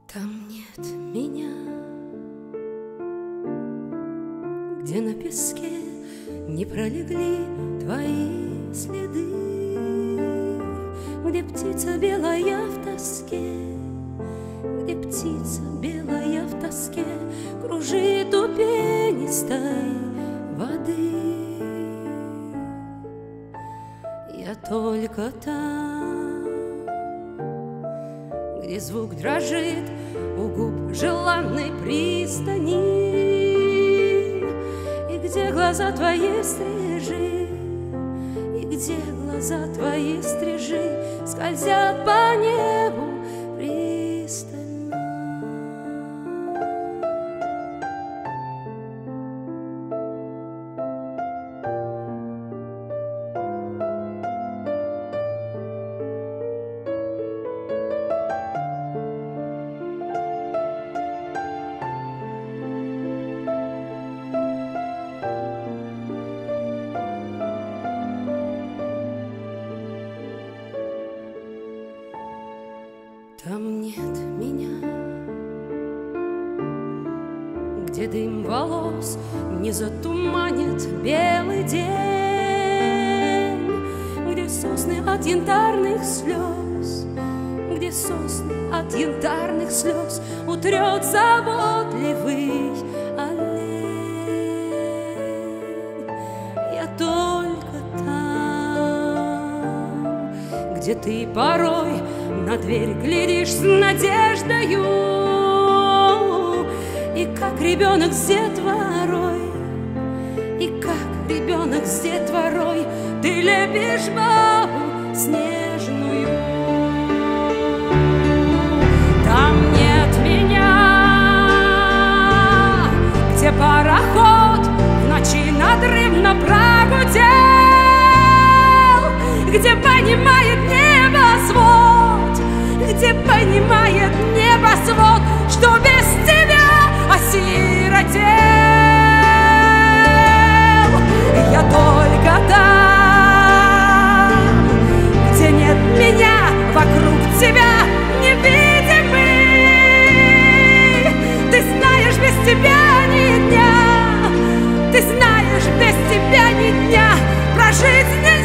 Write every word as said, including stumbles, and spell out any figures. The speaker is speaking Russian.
Там нет меня, где на песке не пролегли твои следы, где птица белая в тоске, где птица белая в тоске кружит у пенистой воды. Я только там, где звук дрожит у губ желанной пристани, и где глаза твои стрижи, и где глаза твои стрижи скользят по небу пристально. Там нет меня, где дым волос не затуманит белый день, где сосны от янтарных слез, где сосны от янтарных слез утрет заботливый олень. Я только там, где ты порой на дверь глядишь с надеждою, и как ребенок с детворой, и как ребенок с детворой ты лепишь бабу снежную. Там нет меня, где пароход в ночи надрывно прогудел, где понимает небосвод, где понимает небосвод, что без тебя осиротел. Я только там, где нет меня, вокруг тебя невидимый. Ты знаешь, без тебя ни дня, ты знаешь, без тебя ни дня прожить нельзя.